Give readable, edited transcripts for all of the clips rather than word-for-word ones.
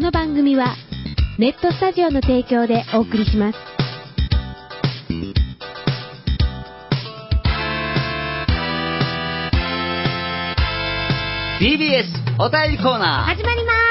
の番組はネットスタジオの提供でお送りします。 TBS お便りコーナー始まります。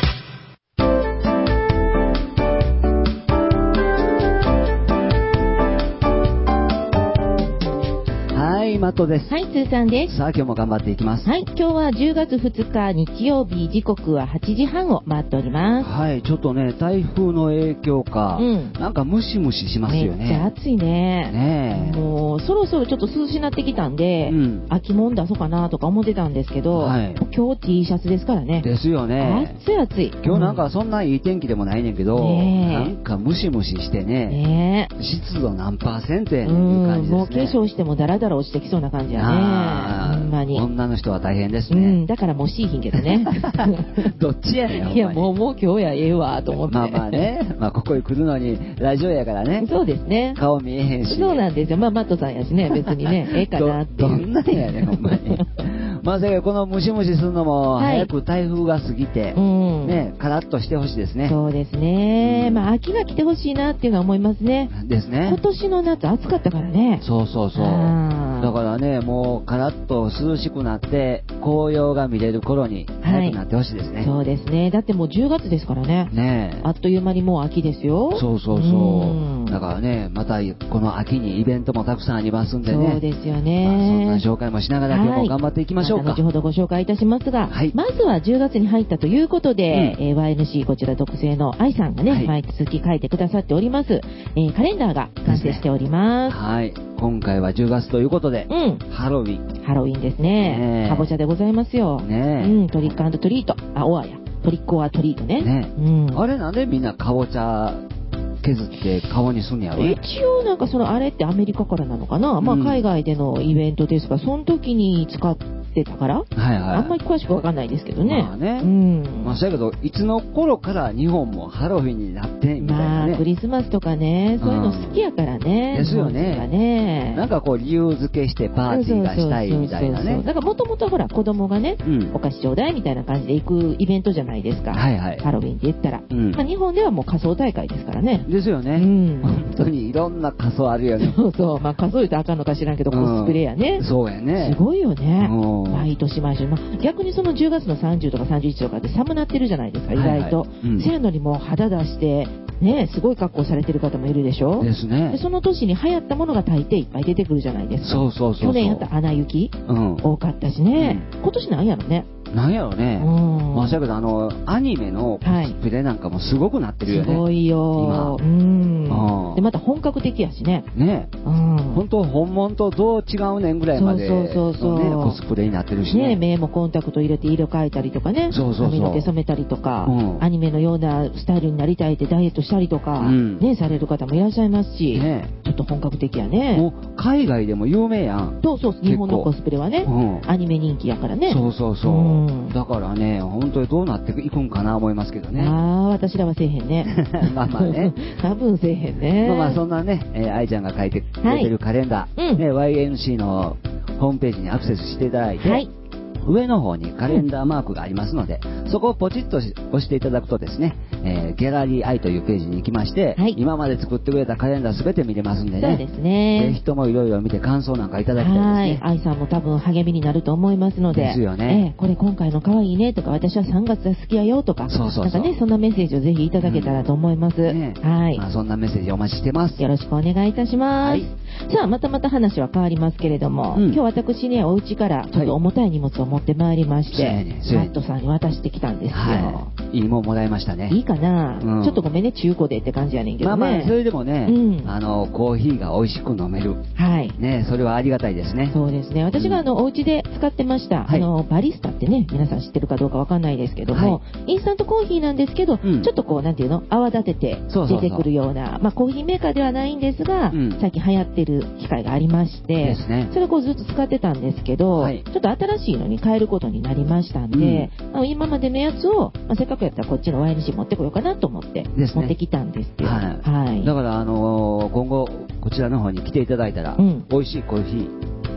はい、マットです。 はい、つーさんです。 さあ、今日も頑張っていきます。 はい、今日は10月2日日曜日、時刻は8時半を回っております。 はい、ちょっとね、台風の影響か、なんかムシムシしますよね。 めっちゃ暑いね。 ねえ。 もう、そろそろちょっと涼しになってきたんで、秋もん出そうかなとか思ってたんですけど、 はい、 今日 T シャツですからね。 ですよね。 暑い暑い。 今日なんかそんないい天気でもないねんけど、なんかムシムシしてね、湿度何%やねんっていう感じですね。 もう化粧してもダラダラ落ちてきそうな感じやね。ほんまに。 女の人は大変ですね。 だからもうしいひんけどね。 どっちやねん。 いや、もう今日やええわと思って。 まあまあね、まあここへ来るのにラジオやからね。 そうですね。 顔見えへんし。 そうなんですよ。まあマットさんやしね、別にね、ええかなっていう。 どんなんやねん、ほんまに。まあ、このムシムシするのも、早く台風が過ぎて、ね、カラッとしてほしいですね。 そうですね。まあ、秋が来てほしいなっていうのは思いますね。 ですね。 今年の夏暑かったからね。 そうそうそう。だからね、もうカラッと涼しくなって、紅葉が見れる頃に早くなってほしいですね。 そうですね。だってもう10月ですからね。 ね、 あっという間にもう秋ですよ。 そうそうそう。だからね、またこの秋にイベントもたくさんありますんでね。 そうですよね。 まあ、そんな紹介もしながら今日も頑張っていきましょうか。 後ほどご紹介いたしますが、まずは10月に入ったということで、YNC こちら特製の愛さんがね、毎月書いてくださっております、カレンダーが完成しております。 はい。今回は10月ということで、ハロウィン。 ハロウィンですね。かぼちゃでございますよ。トリック&トリート。オアや。トリックオアトリートね。 あれなんでみんなかぼちゃ削って顔にすんやろね。 一応なんかあれってアメリカからなのかな、まあ海外でのイベントですが、その時に使ってたから、あんまり詳しくわかんないですけどね。 まあね。まあそうやけど、いつの頃から日本もハロウィンになってみたいなね。 まあクリスマスとかね、そういうの好きやからね。 ですよね。なんかこう理由付けしてパーティーがしたいみたいなね。 だからもともとほら子供がね、お菓子ちょうだいみたいな感じで行くイベントじゃないですか。ハロウィンって言ったら。まあ日本ではもう仮装大会ですからね。 ですよね。本当にいろんな仮装あるよね。 そうそう。まあ仮装言うとあかんのか知らんけど、コスプレやね。 そうやね。 すごいよね。毎年毎年。逆にその10月の30とか31とかって寒なってるじゃないですか、意外と。せやのにもう肌出して、ね、すごい格好されてる方もいるでしょ。 ですね。 でその年に流行ったものが大抵いっぱい出てくるじゃないですか。 そうそうそう。 去年やったアナ雪、多かったしね。今年なんやろね。 なんやろね。まあ、だけどアニメのコスプレなんかもすごくなってるよね。 すごいよ。今。で、また本格的やしね。 ね。本当本物とどう違うねんぐらいまでのね、コスプレになってるしね。 目もコンタクト入れて色変えたりとかね。髪の毛染めたりとか、アニメのようなスタイルになりたいってダイエットしたりとか、ね、される方もいらっしゃいますし、ちょっと本格的やね。 もう海外でも有名やん。 そうそう、日本のコスプレはね、アニメ人気やからね。 そうそうそう。だからね、本当にどうなっていくんかな思いますけどね。 私らはせえへんね。 まあまあね。 多分せえへんね。 まあそんなね、愛ちゃんが書いてくれてるカレンダー、YNC のホームページにアクセスしていただいて、上の方にカレンダーマークがありますので、そこをポチッと押していただくとですね、ギャラリーアイというページに行きまして、今まで作ってくれたカレンダーすべて見れますんでね。 そうですね。 ぜひともいろいろ見て感想なんかいただきたいですね。 愛さんも多分励みになると思いますので。 ですよね。 これ今回の可愛いねとか、私は3月が好きやよとか、なんかね、そんなメッセージをぜひいただけたらと思います。はい。 まあそんなメッセージお待ちしてます。 よろしくお願いいたします。さあ、また話は変わりますけれども、今日私ね、お家からちょっと重たい荷物を持ってまいりまして、マットさんに渡してきたんですよ。 いいもんもらいましたね。 いいかな、ちょっとごめんね、中古でって感じやねんけどね。 まあまあ、それでもね、コーヒーが美味しく飲める。ね、それはありがたいですね。 そうですね。私がお家で使ってました、バリスタってね、皆さん知ってるかどうかわかんないですけども、インスタントコーヒーなんですけど、ちょっとこう、なんていうの、泡立てて出てくるような、まあコーヒーメーカーではないんですが、最近流行ってる機械がありまして、それをこうずっと使ってたんですけど、ちょっと新しいのに変えることになりましたんで、今までのやつを、せっかくやったらこっちの YNC 持ってこようかなと思って持ってきたんですよ。だから今後こちらの方に来ていただいたら、美味しいコーヒー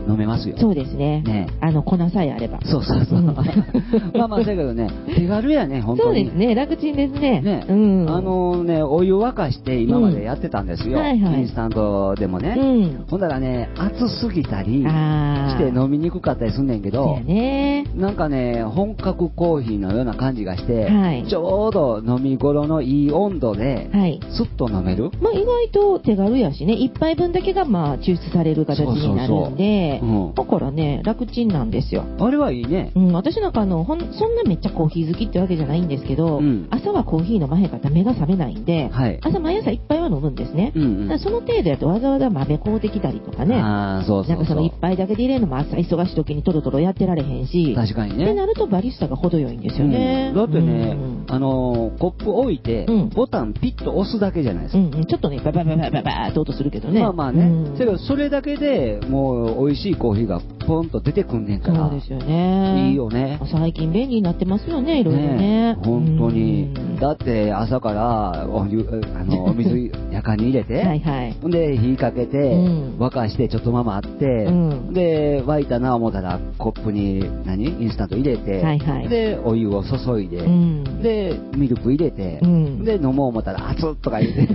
飲めますよ。 そうですね。 ね、 粉さえあれば。 そう。まあだけどね、手軽やね、本当に。 そうですね、楽ちんですね。 ね、お湯沸かして今までやってたんですよ。インスタントでもね。ほんだらね、熱すぎたりして飲みにくかったりすんねんけど、なんかね、本格コーヒーのような感じがして、ちょうど飲み頃のいい温度で、スッと飲める。 まあ意外と手軽やしね、一杯分だけがまあ抽出される形になるんで、だからね、楽ちんなんですよ。 あれはいいね。 私なんかそんなめっちゃコーヒー好きってわけじゃないんですけど、朝はコーヒー飲まへんかったら目が覚めないんで、朝毎朝一杯は飲むんですね。その程度やとわざわざ豆買うてきたりとかね、なんかその一杯だけで入れるのも朝忙しい時にトロトロやってられへんし、 確かにね。 ってなるとバリスタが程よいんですよね。 だってね、コップ置いて、ボタンピッと押すだけじゃないですか。 ちょっとね、ババババババーって音するけどね。 まあね。それだけでもう美味しいコーヒーがポンと出てくんねんから。 そうですよね。 いいよね。 最近便利になってますよね、いろいろね。 本当に。だって朝からお水やかに入れて、ほんで火かけて、沸かしてちょっとままあって、で沸いたな思ったらコップにインスタント入れて、でお湯を注いで、でミルク入れて、で飲もう思ったら熱っとか言って。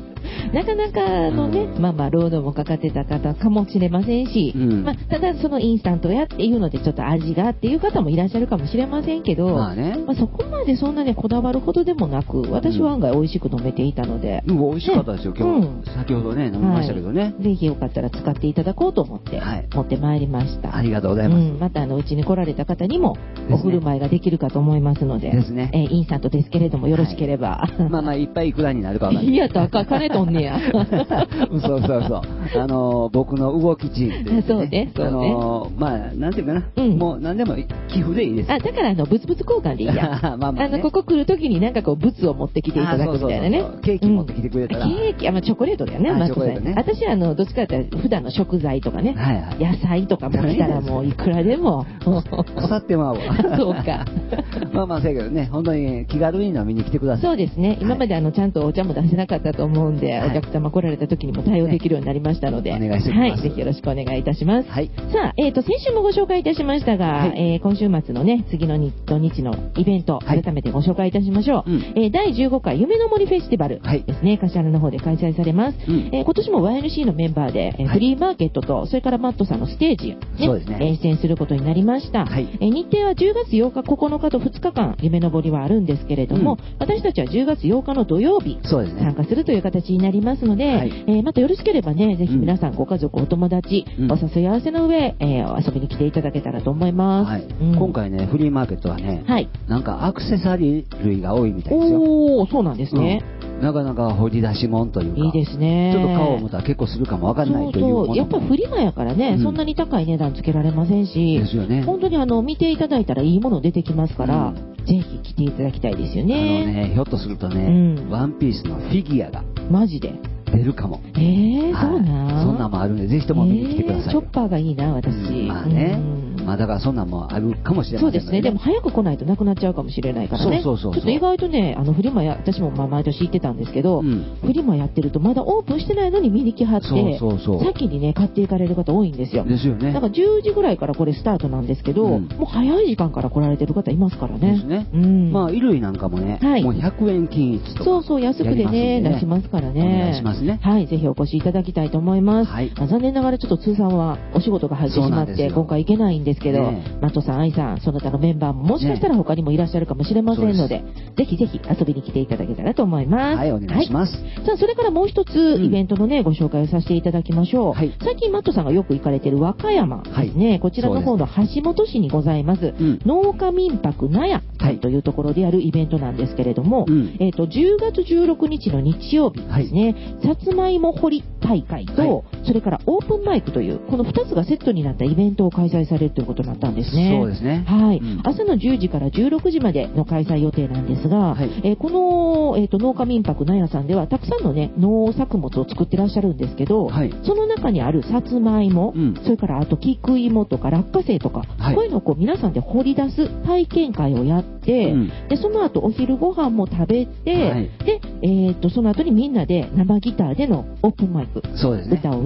なかなかのね、労働もかかってた方かもしれませんし、ただそのインスタントやっていうのでちょっと味がっていう方もいらっしゃるかもしれませんけど、そこまでそんなねこだわるほどでもなく、私は案外美味しく飲めていたので、 美味しかったですよ今日、先ほどね飲みましたけどね。 ぜひよかったら使っていただこうと思って持ってまいりました。 ありがとうございます。 またうちに来られた方にもお振る舞いができるかと思いますので、インスタントですけれどもよろしければ、 いっぱいいくらになるかわかんない。 いやと金とんねや。 そう僕の動き賃ってね。 そうね。 なんていうかな、もう何でも寄付でいいです。 だから物々交換でいいや。ここ来るときになんかこう物を持ってきていただくみたいなね。 ケーキ持ってきてくれたら。 ケーキ、チョコレートだよね。私どっちかって普段の食材とかね、野菜とかも来たらもういくらでも腐ってまうわ。 そうか。 せやけどね、本当に気軽に飲みに来てください。 そうですね。今までちゃんとお茶も出せなかったと思うんで、お客様来られた時にも対応できるようになりましたので、 お願いします。 ぜひよろしくお願いいたします。さあ、先週もご紹介いたしましたが、今週末のね、次の土日のイベント、改めてご紹介いたしましょう。第15回夢の森フェスティバルですね、柏の方で開催されます。今年も YNC のメンバーで、フリーマーケットと、それからマットさんのステージ、出演することになりました。日程は10月8日、9日と2日間、夢の森はあるんですけれども、私たちは10月8日の土曜日、参加するという形になりますので、またよろしければね、ぜひ皆さんご家族、お友達、お誘い合わせの上、遊びに来ていただけたらと思います。 今回ね、フリーマーケットはね、なんかアクセサリー類が多いみたいですよ。 そうなんですね。 なかなか掘り出し物というか、 いいですね。 ちょっと顔を見たら結構するかもわかんないというものも。 やっぱフリマやからね、そんなに高い値段つけられませんし、 ですよね。 本当に見ていただいたらいいもの出てきますから、ぜひ来ていただきたいですよね。 ひょっとするとね、ワンピースのフィギュアが。 マジで出るかも。 そうなんそんなんもあるんで、ぜひとも見に来てください。 チョッパーがいいな、私。 だからそんなんもあるかもしれません。 そうですね。でも早く来ないとなくなっちゃうかもしれないからね。ちょっと意外とね、フリマ私も毎年行ってたんですけど、フリマやってるとまだオープンしてないのに見に来はって、先にね、買っていかれる方多いんですよ。 ですよね。 なんか10時ぐらいからこれスタートなんですけど、もう早い時間から来られてる方いますからね。 ですね。衣類なんかもね、もう100円均一とか。 安くでね、出しますからね。 お願いしますね。 ぜひお越しいただきたいと思います。残念ながらちょっと通算はお仕事が入ってしまって、今回行けないんですけど、マットさん、愛さん、その他のメンバーももしかしたら他にもいらっしゃるかもしれませんので、ぜひぜひ遊びに来ていただけたらと思います。 お願いします。 さあ、それからもう一つイベントのね、ご紹介をさせていただきましょう。最近マットさんがよく行かれている和歌山ですね、こちらの方の橋本市にございます、農家民泊納屋というところでやるイベントなんですけれども、10月16日の日曜日ですね、さつまいも掘り大会と、それからオープンマイクという、この2つがセットになったイベントを開催されるということになったんですね。 そうですね。 朝の10時から16時までの開催予定なんですが、この、農家民泊納屋さんではたくさんのね、農作物を作ってらっしゃるんですけど、その中にあるさつまいも、それからあと菊芋とか落花生とか、こういうのをこう皆さんで掘り出す体験会をやって、でその後お昼ご飯も食べて、で、その後にみんなで生ギターでのオープンマイク、歌を歌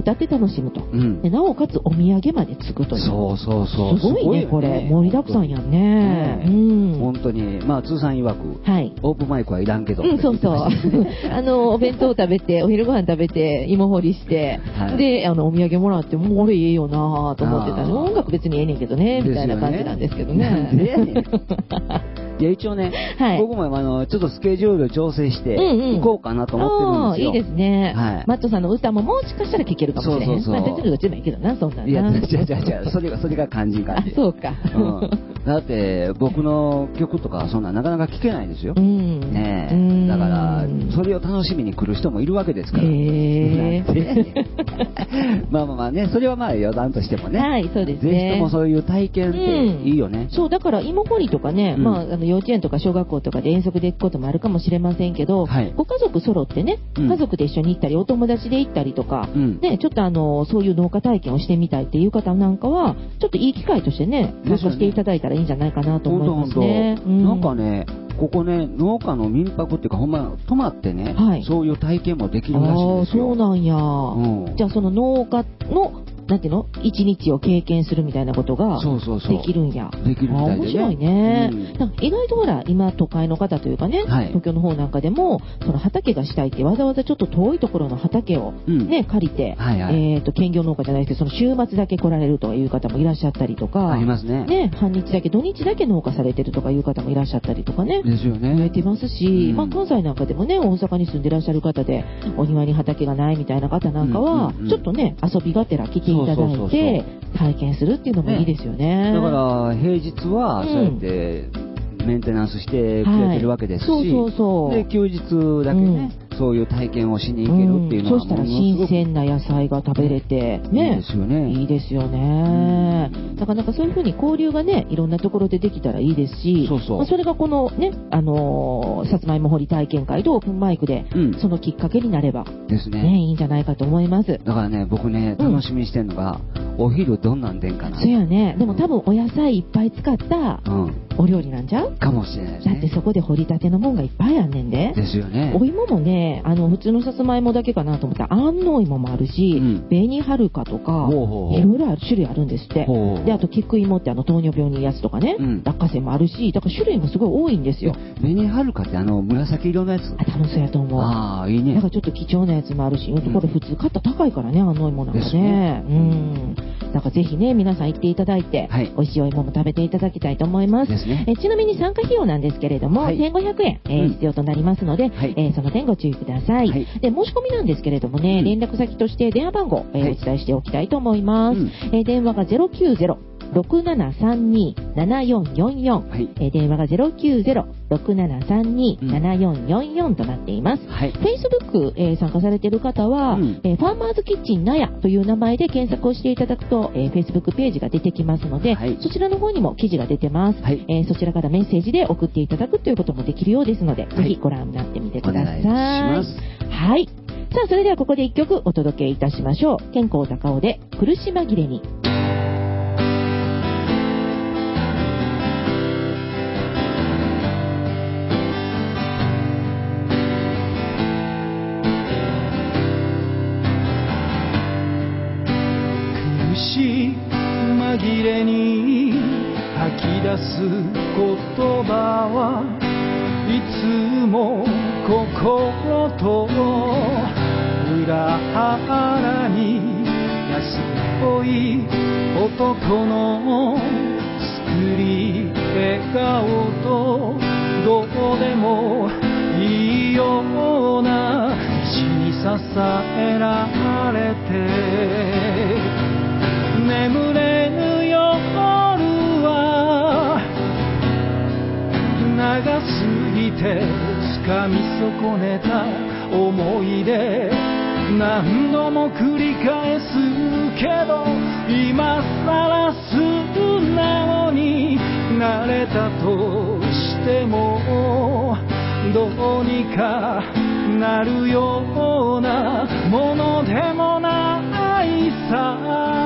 歌って楽しむと。でなおかつお土産までつくという。 そうそうそう。 すごいね、これ。盛りだくさんやんね。 本当に、まあ、通算曰く、オープンマイクはいらんけど。 そうそう。お弁当食べて、お昼ご飯食べて、芋掘りして、で、お土産もらって、もう俺いいよなと思ってたね。音楽別にええねんけどね、みたいな感じなんですけどね。 いや、一応ね、僕もちょっとスケジュール調整して行こうかなと思ってるんですよ。 いいですね。マットさんの歌ももしかしたら聴けるかもしれない。まあ、別にどっちでもいいけどな、そんな。 いや、それが肝心か。 そうか。 だって、僕の曲とかそんななかなか聴けないですよ。ねだから、それを楽しみに来る人もいるわけですから。まあまあまあね、それはまあ余談としてもね。はい、そうですね。ぜひともそういう体験っていいよね。 そう、だから芋掘りとかね、まあ、幼稚園とか小学校とかで遠足で行くこともあるかもしれませんけど、ご家族揃ってね、家族で一緒に行ったり、お友達で行ったりとか、ね、ちょっとそういう農家体験をしてみたいっていう方なんかは、ちょっといい機会としてね、参加していただいたらいいんじゃないかなと思いますね。 なんかね、ここね、農家の民泊っていうか、ほんま泊まってね、そういう体験もできるらしいんですよ。 そうなんや。じゃあその農家のなんていうの一日を経験するみたいなことができるんや。 できるみたいでね。 面白いね。意外とほら、今都会の方というかね、東京の方なんかでも、その畑がしたいってわざわざちょっと遠いところの畑をね、借りて、兼業農家じゃないですけど、その週末だけ来られるという方もいらっしゃったりとか、 ありますね。 半日だけ、土日だけ農家されてるとかいう方もいらっしゃったりとかね。 ですよね。 増えてますし、まあ関西なんかでもね、大阪に住んでらっしゃる方で、お庭に畑がないみたいな方なんかは、ちょっとね、遊びがてら来ていただいて、体験するっていうのもいいですよね。 だから平日はそうやってメンテナンスしてくれてるわけですし、で休日だけね、そういう体験をしに行けるっていうのは、 そうしたら新鮮な野菜が食べれて、ね、いいですよね。いいですよね。なかなかそういうふうに交流がね、いろんなところでできたらいいですし、それがこのね、さつまいも掘り体験会とオープンマイクで、そのきっかけになれば、ですね、いいんじゃないかと思います。 だからね、僕ね、楽しみにしてるのが、お昼どんなんでんかな。 そうやね。でも多分お野菜いっぱい使った、お料理なんちゃうかもしれないですね。 だってそこで掘りたてのもんがいっぱいあんねんで。 ですよね。 お芋もね、普通のさつまいもだけかなと思ったら、安納芋もあるし、紅はるかとか、いろいろ種類あるんですって。で、あと、菊芋って糖尿病にいいやつとかね、落花生もあるし、だから種類もすごい多いんですよ。 紅はるかって紫色のやつ？ 多分そうやと思う。 ああ、いいね。 だからちょっと貴重なやつもあるし、これ普通買ったら高いからね、安納芋なんかね。だからぜひね、皆さん行っていただいて、美味しいお芋も食べていただきたいと思います。ちなみに参加費用なんですけれども、1500円、必要となりますので、その点ご注意ください。で、申し込みなんですけれどもね、連絡先として電話番号、お伝えしておきたいと思います。電話が090-6732-7444、電話が090-6732-7444となっています。Facebook、参加されている方は、ファーマーズキッチン納屋という名前で検索をしていただくと、Facebook ページが出てきますので、そちらの方にも記事が出てます。そちらからメッセージで送っていただくということもできるようですので、ぜひご覧になってみてください。はい。さあ、それではここで一曲お届けいたしましょう。健康高尾で苦し紛れに。 苦し紛れに吐き出す言葉はいつも心と裏腹に安っぽい男の作り笑顔とどうでもいいような石に支えられて眠れぬ夜は長すぎて掴み損ねた思い出何度も繰り返すけど今さら素直になれたとしてもどうにかなるようなものでもないさ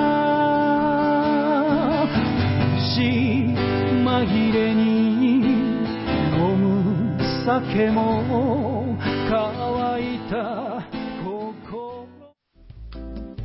紛れに飲む酒も乾いた心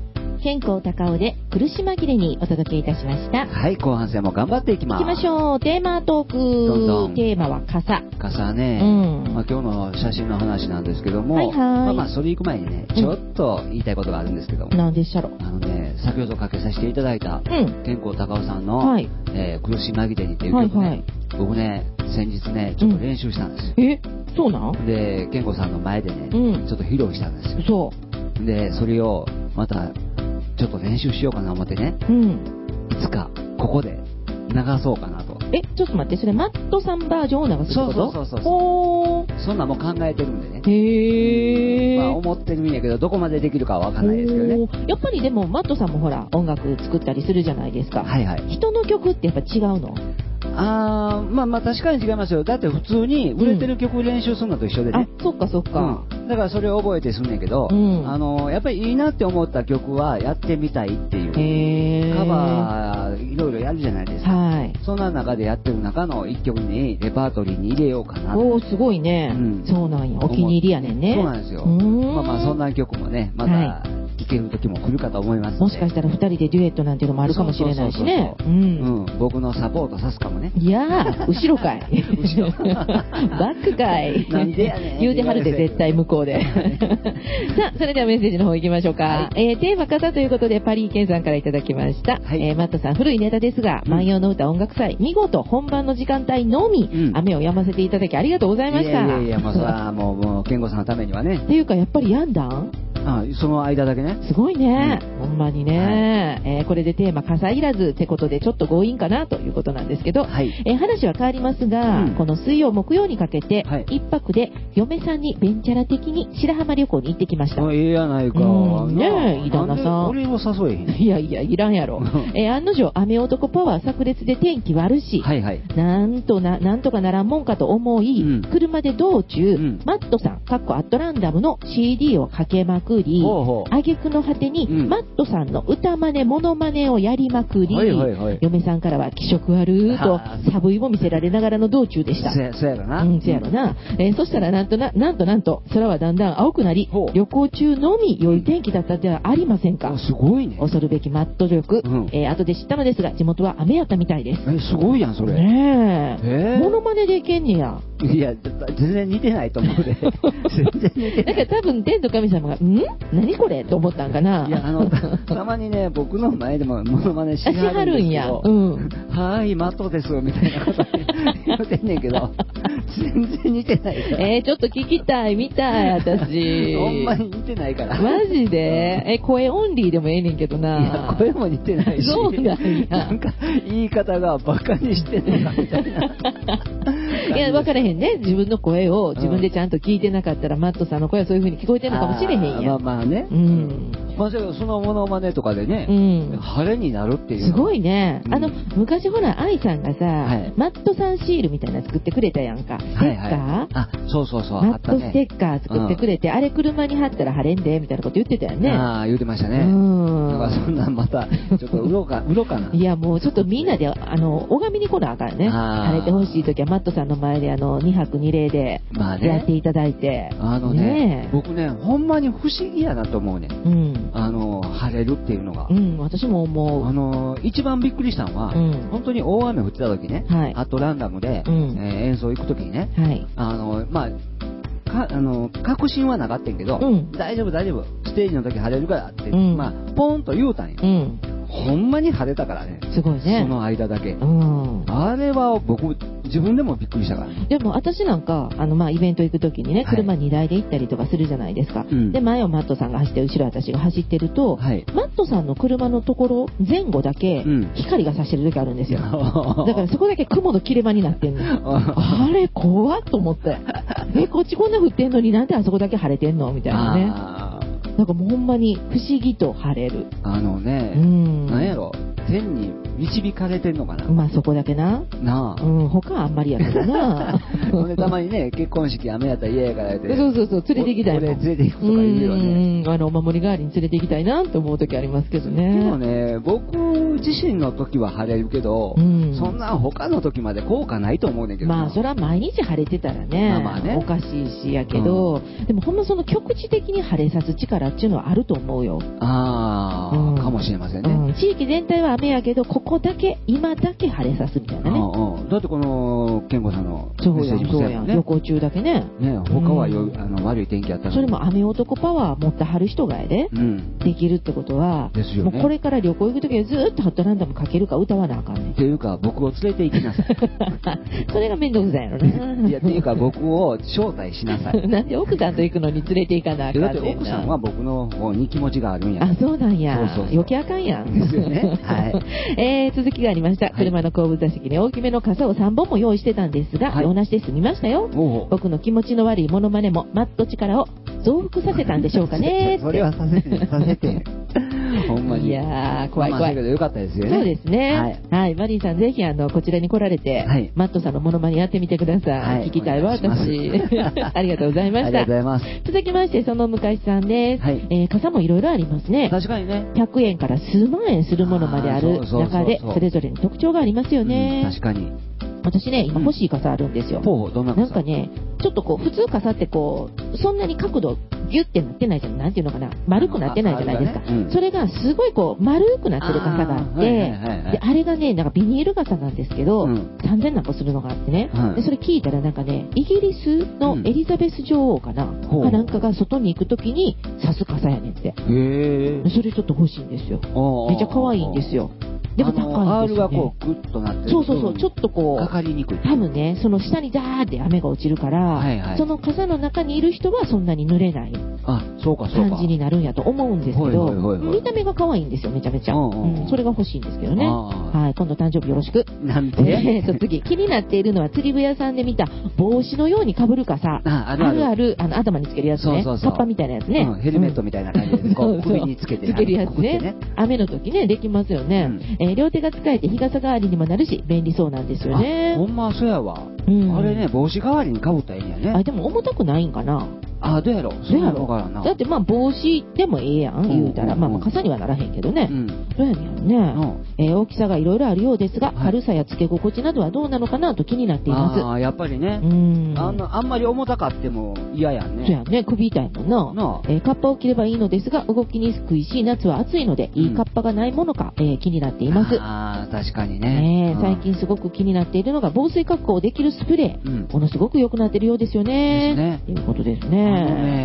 健康高尾で苦し紛れにお届けいたしました。 はい、後半戦も頑張っていきます。 行きましょう。テーマトーク。 どんどんテーマは傘。 傘ね。今日の写真の話なんですけども、それ行く前にね、ちょっと言いたいことがあるんですけども。 何でしたろ。 先ほどかけさせていただいた、健康高尾さんの、苦し紛れにっていう曲ね、僕ね、先日ね、ちょっと練習したんですよ。 そうなんで、健吾さんの前でね、ちょっと披露したんですよ。で、それをまたちょっと練習しようかな思ってね、いつかここで流そうかなと。 ちょっと待って、それマットさんバージョンを流すってこと？ そうそんなもん考えてるんでね。まあ思ってるんやけど、どこまでできるかはわかんないですけどね。 やっぱりでもマットさんもほら音楽作ったりするじゃないですか。人の曲ってやっぱ違うの？ まあ確かに違いますよ。だって普通に売れてる曲練習するのと一緒でね。 そっか。 だからそれを覚えてすんねんけど、やっぱりいいなって思った曲はやってみたいっていう。カバーいろいろやるじゃないですか。そんな中でやってる中の一曲にレパートリーに入れようかな。 すごいね。そうなんや。お気に入りやねんね。 そうなんですよ。まあそんな曲もね、また聴ける時も来るかと思います。 もしかしたら2人でデュエットなんていうのもあるかもしれないしね。 僕のサポートさすかもね。 いやー、後ろかい。バックかい。 なんでやねん。 言うてはるで絶対向こうで。さあ、それではメッセージの方行きましょうか。テーマ方ということでパリーケンさんからいただきました。マットさん、古いネタですが、万葉の歌音楽祭、見事本番の時間帯のみ、雨を止ませていただきありがとうございました。 いや、もうそれはもう、健吾さんのためにはね。 っていうか、やっぱりやんだん？ その間だけね。 すごいね。ほんまにね。これでテーマ傘いらずってことでちょっと強引かなということなんですけど、話は変わりますが、この水曜木曜にかけて、一泊で嫁さんにベンチャラ的に白浜旅行に行ってきました。 ええやないか。 ねえ、旦那さん。 俺を誘えへん。 いや、いらんやろ。案の定、雨男パワー炸裂で天気悪し、なんとかならんもんかと思い、車で道中、マットさん、アットランダムの CD をかけまくり、挙句の果てに、マットさんの歌真似、モノマネをやりまくり、嫁さんからは気色悪と、サブイも見せられながらの道中でした。 そうやろな。 そうやろな。そしたらなんと、空はだんだん青くなり、旅行中のみ良い天気だったではありませんか。 すごいね。 恐るべきマット力。後で知ったのですが、地元は雨やったみたいです。 すごいやん、それ。 ねえ。モノマネでいけんねや。 いや、全然似てないと思うで。全然似てない。 だから多分、天の神様が、何これと思ったんかな。 いや、たまにね、僕の前でもモノマネしはるんや。はーい、マットです、みたいなこと言ってんねんけど、全然似てないから。 ちょっと聞きたい、見たい、私。 ほんまに似てないから。 マジで声オンリーでもええねんけどな。 いや、声も似てないし。 そうなんや。 なんか、言い方がバカにしてんのか、みたいな。 いや、分からへんね。自分の声を自分でちゃんと聞いてなかったら、マットさんの声はそういう風に聞こえてるのかもしれへんや。 まあね。まあ、そのモノマネとかでね、晴れになるっていう。 すごいね。昔ほら、愛さんがさ、マットさんシールみたいなの作ってくれたやんか。ステッカー？ そう。 マットステッカー作ってくれて、あれ車に貼ったら晴れんで、みたいなこと言ってたよね。 言ってましたね。なんかそんなんまた、ちょっとうろかな。 いや、もうちょっとみんなで、拝みに来なあかんね。晴れてほしいときは、マットさんの前で、2泊2例で、やっていただいて。 僕ね、ほんまに不思議やなと思うね。晴れるっていうのが。 私も思う。一番びっくりしたのは、本当に大雨降ってた時ね、アットランダムで、演奏行く時にね、まあ、確信はなかったんけど、大丈夫、ステージの時晴れるからって、まあ、ポーンと言うたんや。ほんまに晴れたからね。 すごいね。 その間だけ。あれは僕、自分でもびっくりしたからね。 でも私なんか、まあ、イベント行く時にね、車2台で行ったりとかするじゃないですか。で、前をマットさんが走って、後ろ私が走ってると、マットさんの車のところ、前後だけ、光が差してる時あるんですよ。だからそこだけ雲の切れ間になってんの。あれ、怖っと思って。こっちこんな降ってんのになんであそこだけ晴れてんのみたいなね。なんかもうほんまに不思議と晴れる。 なんやろ、天に導かれてんのかな。 まあそこだけな。 なあ。 他はあんまりやけどな。 たまにね、結婚式雨やったら嫌やから言って。 そう、連れて行きたい。 俺連れて行くとか言うよね。 お守り代わりに連れて行きたいなと思う時ありますけどね。 でもね、僕自身の時は晴れるけど、そんな他の時まで効果ないと思うねんけど。 まあそれは毎日晴れてたらね、おかしいしやけど、でもほんまその局地的に晴れさす力っていうのはあると思うよ。 かもしれませんね。 地域全体は雨やけど、ここだけ、今だけ晴れさすみたいなね。 だってこの健吾さんのメッセージもそうやんね。 旅行中だけね。 他は悪い天気やったのに。 それも雨男パワー持ってはる人がやで、できるってことは、もうこれから旅行行くときはずっとハットランダムかけるか歌わなあかんねん。 っていうか、僕を連れて行きなさい。 それが面倒くさいやろね。 いや、っていうか僕を招待しなさい。 なんで奥さんと行くのに連れて行かなあかんねんな。 だって奥さんは僕の方に気持ちがあるんや。 そうなんや。余計あかんやん。 ですよね。はい。 続きがありました。車の後部座席に大きめの傘を3本も用意してたんですが、用なしで済みましたよ。僕の気持ちの悪いモノマネもマット力を増幅させたんでしょうかね。 それはさせて。ほんまに。 いやー、怖い。 けどよかったですよね。 そうですね。はい。マリンさん、ぜひこちらに来られて、マットさんのモノマネやってみてください。聞きたいわ、私。ありがとうございました。 ありがとうございます。 続きまして、その昔さんです。傘もいろいろありますね。 確かにね。 100円から数万円するものまである中で、それぞれに特徴がありますよね。 確かに。 私ね、今欲しい傘あるんですよ。 どんな傘？ なんかね、ちょっと普通傘ってそんなに角度ギュッてなってないじゃん。なんていうのかな。丸くなってないじゃないですか。それがすごい丸くなってる傘があって、で、あれがね、なんかビニール傘なんですけど、3000なんかするのがあってね。で、それ聞いたらなんかね、イギリスのエリザベス女王かな。なんかが外に行くときに差す傘やねんって。それちょっと欲しいんですよ。めっちゃ可愛いんですよ。でも高いんですよね。 R がグッとなってる。 そう、ちょっとかかりにくい。 多分ね、その下にザーって雨が落ちるから、その傘の中にいる人はそんなに濡れない感じになるんやと思うんですけど、見た目が可愛いんですよ、めちゃめちゃ。それが欲しいんですけどね。はい、今度誕生日よろしく。 なんて次、気になっているのは釣り具屋さんで見た帽子のように被る傘。ある、頭につけるやつね。カッパみたいなやつね。 ヘルメットみたいな感じで、首につけて。 つけるやつね。雨の時ね、できますよね。両手が使えて日傘代わりにもなるし便利そうなんですよね。 ほんまそうやわ。あれね、帽子代わりにかぶったらいいんやね。 でも重たくないんかな。 どうやろう。 だって帽子でもええやん言うたら、傘にはならへんけどね。どうやねんやろね。大きさがいろいろあるようですが、軽さやつけ心地などはどうなのかなと気になっています。 やっぱりね。あんまり重たかっても嫌やんね。 そうやね、首痛いもんな。カッパを着ればいいのですが、動きにくいし、夏は暑いので、いいカッパがないものか、気になっています。 確かにね。 最近すごく気になっているのが、防水加工できるスプレー。ものすごく良くなってるようですよね。ということですね。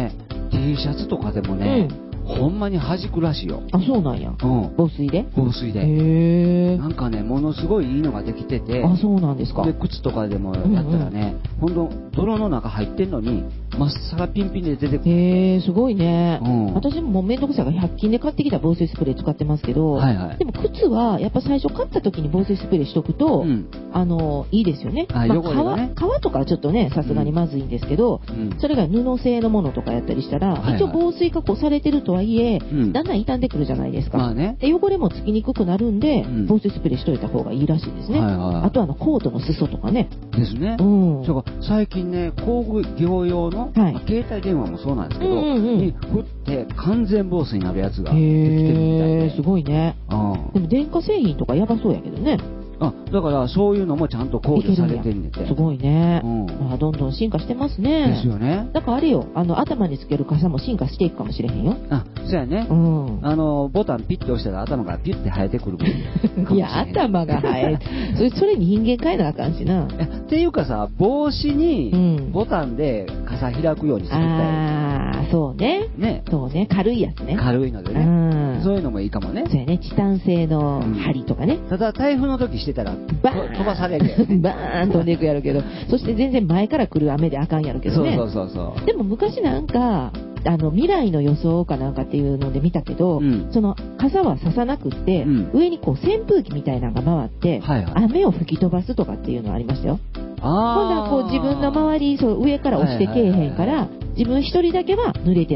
T シャツとかでもね、ほんまに弾くらしいよ。 そうなんや。防水で？ 防水で。なんかね、ものすごいいいのができてて。 そうなんですか。 で、靴とかでもやったらね、ほんと、泥の中入ってんのに、まっさらピンピンで出てくる。 すごいね。私もめんどくさいから100均で買ってきた防水スプレー使ってますけど、でも靴はやっぱ最初買った時に防水スプレーしとくと、いいですよね。革とかはちょっとね、さすがにまずいんですけど、それが布製のものとかやったりしたら、一応防水加工されてるとはいえ、だんだん傷んでくるじゃないですか。で、汚れもつきにくくなるんで、防水スプレーしといた方がいいらしいですね。あとコートの裾とかね。 ですね。最近ね、工業用の携帯電話もそうなんですけど、に振って完全防水になるやつができてるみたいで。 すごいね。でも電化製品とかやばそうやけどね。 だからそういうのもちゃんと考慮されてんねんて。 すごいね。どんどん進化してますね。 ですよね。 だからあれよ、頭につける傘も進化していくかもしれへんよ。 そうやね。ボタンピッて押したら頭がピュッて生えてくる。 いや、頭が生える。それ人間変えなあかんしな。 っていうかさ、帽子にボタンで傘開くようにするみたい。 そうね。そうね。軽いやつね。 軽いのでね。そういうのもいいかもね。 そうやね。チタン製の針とかね。 ただ台風の時してたら飛ばされるよ。 バーン飛んでいくやるけど、そして全然前から来る雨であかんやるけどね。 そう。 でも昔なんか、未来の予想かなんかっていうので見たけど、その傘はささなくって、上に扇風機みたいなのが回って、雨を吹き飛ばすとかっていうのありましたよ。今度は自分の周り、上から落ちてけえへんから、自分一人だけは濡れてない。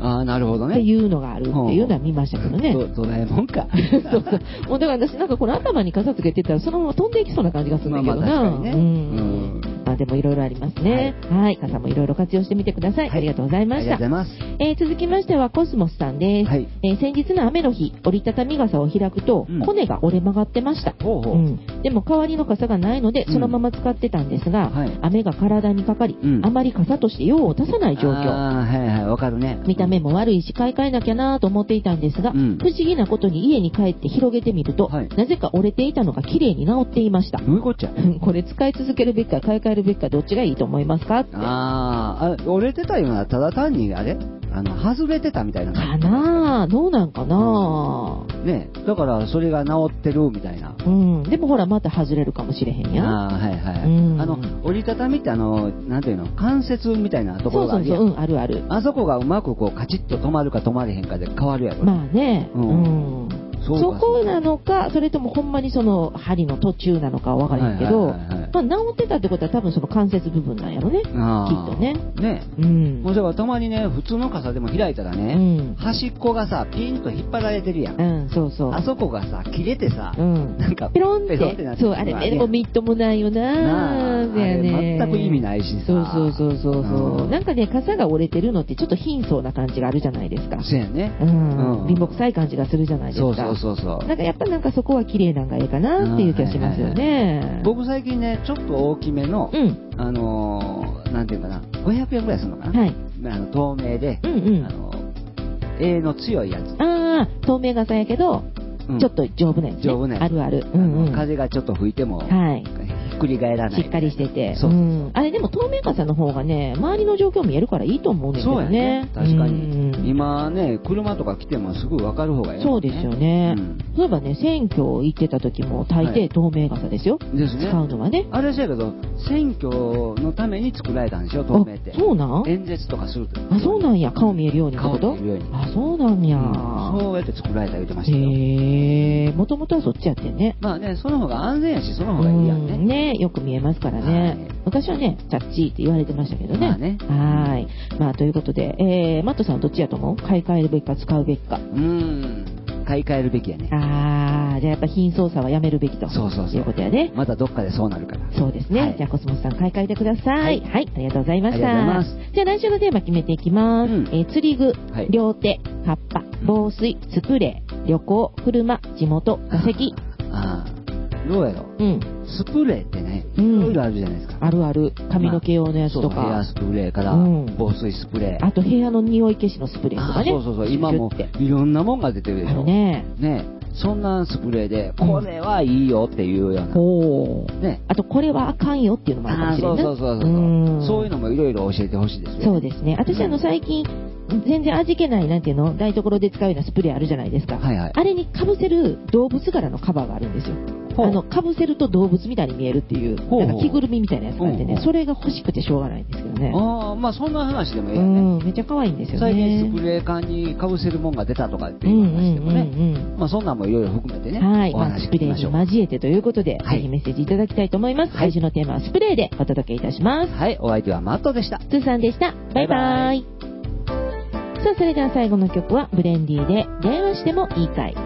なるほどね。 っていうのがあるっていうのは見ましたけどね。 ドラえもんか。 そうそう。もうだから私なんかこの頭に傘つけてたらそのまま飛んでいきそうな感じがするんだけどな。 確かにね。 まあでもいろいろありますね。はい。傘もいろいろ活用してみてください。ありがとうございました。 ありがとうございます。 続きましてはコスモスさんです。先日の雨の日、折りたたみ傘を開くと、骨が折れ曲がってました。でも代わりの傘がないので、そのまま使ってたんですが、雨が体にかかり、あまり傘として用を足さない状況。 わかるね。 見た目も悪いし、買い替えなきゃなと思っていたんですが、不思議なことに家に帰って広げてみると、なぜか折れていたのが綺麗に治っていました。 どういうこっちゃこれ使い続けるべきか買い替えるべきかどっちがいいと思いますかって。 折れてたような、ただ単にあれ外れてたみたいな感じ。かなどうなんかなね、だからそれが治ってるみたいな。 でもほらまた外れるかもしれへんやん。 折りたたみってなんていうの、関節みたいなところがあるやん。 そう、あるある。 あそこがうまくこうカチッと止まるか止まれへんかで変わるやろ。 まあね。そこなのか、それともほんまにその針の途中なのかは分からへんけど、治ってたってことは多分その関節部分なんやろね。きっとね。 ね。もうだからたまにね、普通の傘でも開いたらね、端っこがさ、ピンと引っ張られてるやん。 そうそう。 あそこがさ、切れてさ、なんかペロンってなってる。そう、あれね、もみっともないよなぁ。 全く意味ないしさ。 そう。なんかね、傘が折れてるのってちょっと貧相な感じがあるじゃないですか。 そうやね。 貧乏臭い感じがするじゃないですか。 そう。 なんかやっぱなんかそこは綺麗なんがいいかなっていう気がしますよね。 僕最近ね、ちょっと大きめの、なんていうかな、500円ぐらいするのかな。透明で、柄の強いやつ。 透明傘やけど、ちょっと丈夫なやつ。 丈夫なやつ。 ある。 風がちょっと吹いても、ひっくり返らない。 しっかりしてて。あれでも透明傘の方がね、周りの状況見えるからいいと思うんですよね。 確かに。今ね、車とか来てもすぐ分かる方がいい。 そうですよね。例えばね、選挙行ってた時も大抵透明傘ですよ。 ですね。 使うのはね。 あれだけど、選挙のために作られたんでしょ、透明って。 そうなん？ 演説とかすると。 そうなんや。顔見えるようにってこと？ 顔見えるように。 そうなんや。 そうやって作られた言ってましたよ。 もともとはそっちやってんね。 まあね、その方が安全やし、その方がいいやんね。 ね、よく見えますからね。昔はね、チャッチーって言われてましたけどね。まあということで、マットさんはどっちやと思う？買い替えるべきか使うべきか。 買い替えるべきやね。 じゃあやっぱ貧相さはやめるべきと。そういうことやね。 またどっかでそうなるから。 そうですね。じゃあコスモスさん買い替えてください。はい、ありがとうございました。じゃあ来週のテーマ決めていきます。釣り具、両手、葉っぱ、防水、スプレー、旅行、車、地元、座席。 どうやろスプレーってね、いろいろあるじゃないですか。 あるある。髪の毛用のやつとか。 ヘアスプレーから防水スプレー。 あと部屋の匂い消しのスプレーとかね。 そう。今もいろんなもんが出てるでしょ。ね。そんなスプレーで、これはいいよっていうような。あとこれはあかんよっていうのもあるかもしれない。そういうのもいろいろ教えてほしいですよ。 そうですね。私最近、全然味気ない、なんていうの、台所で使うようなスプレーあるじゃないですか。あれに被せる動物柄のカバーがあるんですよ。被せると動物みたいに見えるっていう、なんか着ぐるみみたいなやつがあってね、それが欲しくてしょうがないんですけどね。 まあそんな話でもいいよね。 めっちゃ可愛いんですよね。 最近スプレー缶に被せるもんが出たとかっていう話でもね。まあそんなんもいろいろ含めてね。お話聞きましょう。 スプレーに交えてということで、ぜひメッセージいただきたいと思います。来週のテーマはスプレーでお届けいたします。 はい、お相手はマットでした。 スーさんでした。バイバイ。さあ、それでは最後の曲はブレンディで電話してもいいかい。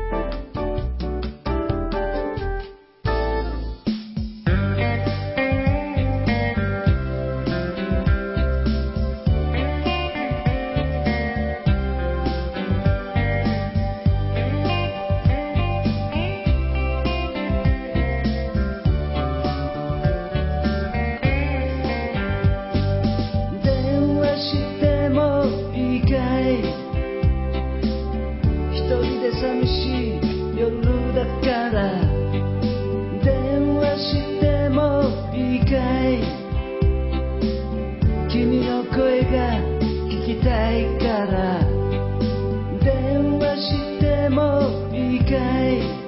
寂しい夜だから電話してもいいかい君の声が聞きたいから電話してもいいかい